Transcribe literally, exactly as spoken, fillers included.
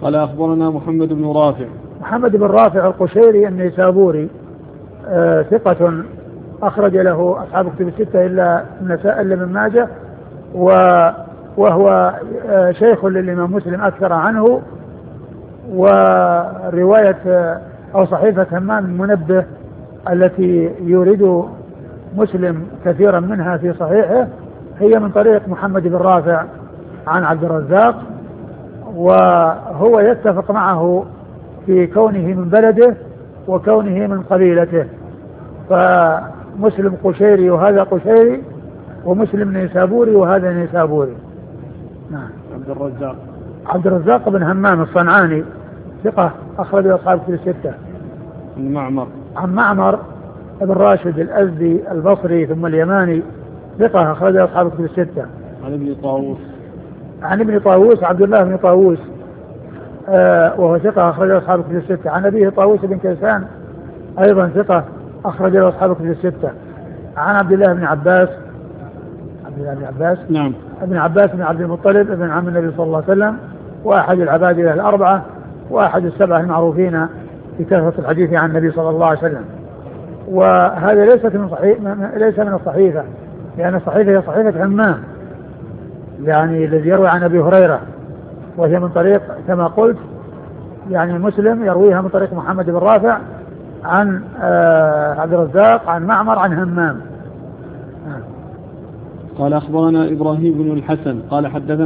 قال أخبرنا محمد بن رافع. محمد بن رافع القشيري النيسابوري آه ثقة أخرج له أصحاب كتب الستة إلا النساء إلا ابن ماجه، وهو آه شيخ للإمام مسلم أكثر عنه. ورواية آه أو صحيفة همام المنبه التي يورد مسلم كثيرا منها في صحيحه هي من طريق محمد بن رافع عن عبد الرزاق، وهو يتفق معه في كونه من بلده وكونه من قبيلته، فمسلم قشيري وهذا قشيري، ومسلم نيسابوري وهذا نيسابوري. نعم. عبد الرزاق عبد الرزاق بن همام الصنعاني ثقة أخرج أصحاب كتب الستة. عن معمر عن معمر بن راشد الأزدي البصري ثم اليماني ثقة أخرج أصحاب كتب الستة. عن ابن طاووس عن ابن طاووس عبد الله بن طاووس آه وهو ثقة أخرج أصحاب كتب الستة. عن أبيه طاووس بن كيسان أيضا ثقة أخرج أصحاب كتب الستة. عن عبد الله بن عباس عبد الله بن عباس نعم ابن عباس بن عبد المطلب ابن عم النبي صلى الله عليه وسلم، وأحد العبادلة الأربعة، وأحد السبعة المعروفين في كثرة الحديث عن النبي صلى الله عليه وسلم. وهذا ليست من صحيح ليس من الصحيفة، لأن الصحيفة هي صحيفة همام يعني الذي يروي عن أبي هريرة، وهي من طريق كما قلت يعني مسلم يرويها من طريق محمد بن رافع عن آه عبد الرزاق عن معمر عن همام. قال أخبرنا إبراهيم بن الحسن قال حدثنا